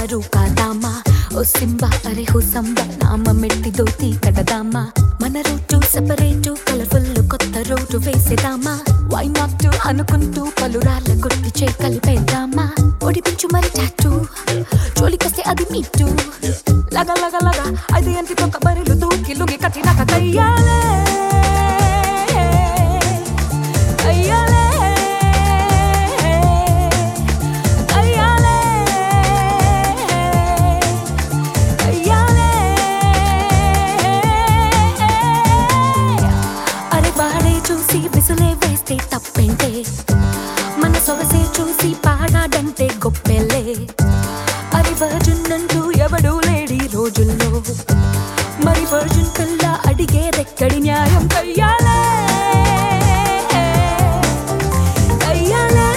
దమరు కాదామా ఓ Simba అరే హో సంబా నామ మెట్టి దోతి కడదామా మన రోడ్డు సెపరేటు కలర్ఫుల్ కొత్త రోడ్డు వేసేదామా వై నాట్ అనుకుంటూ పలురాళ్ళ కొట్టి చేయి కలిపేద్దామా ఒడిపించు మరి టాటూ జోలికొస్తే అది మీటు లగ లగ లగ అది అంటితో కబరిలు దూకి లుగి కట్టినాక కయ్యాలే కయ్యాలే చూసి విసులే వేస్తే తప్పేంటే మన సొగసే చూసి పాడాడంటే గొప్పెలే అది వర్జన్ అంటూ ఎవడూ లేడి రోజుల్లో మరి వర్జన్ పిల్ల అడిగేదెక్కడి న్యాయం కయ్యాలే కయ్యాలే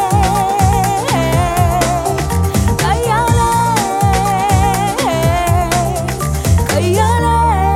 కయ్యాలే కయ్యాలే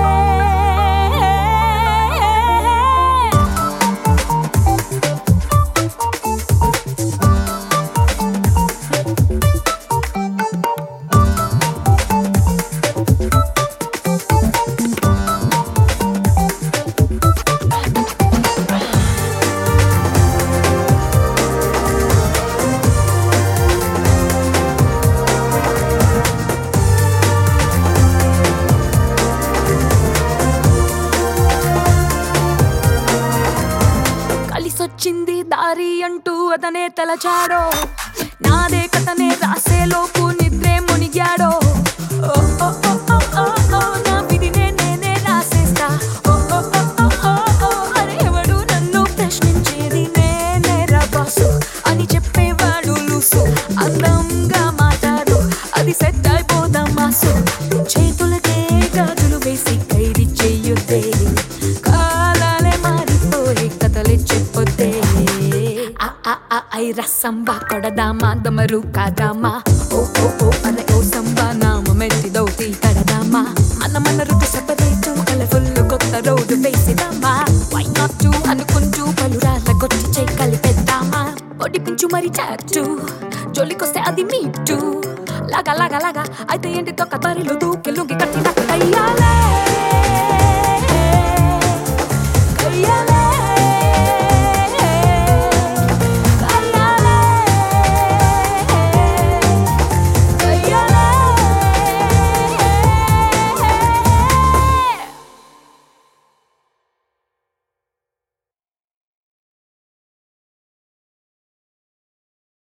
కలిసొచ్చింది దారి అంటూ అతనే తలచాడో నాదే కథనే రాసేలోపు నిద్రే మునిగాడో ఓ ఓ ఓ ఓ ఓ ఓ నా విధినే నేనే రాసేస్తా ఓ ఓ ఓ ఓ ఓ ఓ అరే ఎవడు నన్ను ప్రశ్నించేది నేనే రా బాసు అని చెప్పేవాడు లూసు అందంగా మాట్లాడు అది సెట్ అయిపోదాం మాసు చేతులకే గాజులు వేసి ఖైరీ చెయ్యొద్దే కాలాలే మారిపోయే కథలే చెప్పొద్దే ఐరా సంబా కొడదామా దమరు కాదామా ఓ ఓ ఓ అరే ఓ సంబా నామ మెట్టి దౌతి కడదామా మన రుటు సెపరేటు కలర్ఫుల్ కొత్త రోడ్డు వేసేదామా వై నాట్ అనుకుంటూ పలురాళ్ళ కొట్టి చేయి కలిపేద్దామా ఒడిపించు మరి టాటూ జోలికొస్తే అది మీటు లాగా లాగా లాగా అయితే ఏంటి తొక్క బరిలో దూకి లుంగి కట్టి